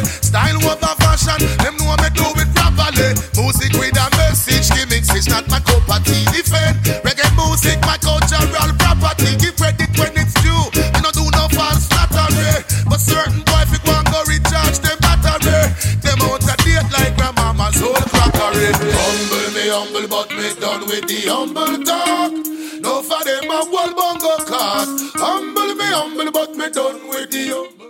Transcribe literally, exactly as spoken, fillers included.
Style over fashion, them know me do it properly. Music with a message, gimmicks is not my cup of tea. Defend reggae music, my cultural property. Give credit when it's due, you don't do no false flattery. But certain boy fi go and go recharge them battery. Them out a date like grandmama's old crockery. Humble me, humble, but me done with the humble talk. No for them a whole bongo cart. Humble me, humble, but me done with the humble.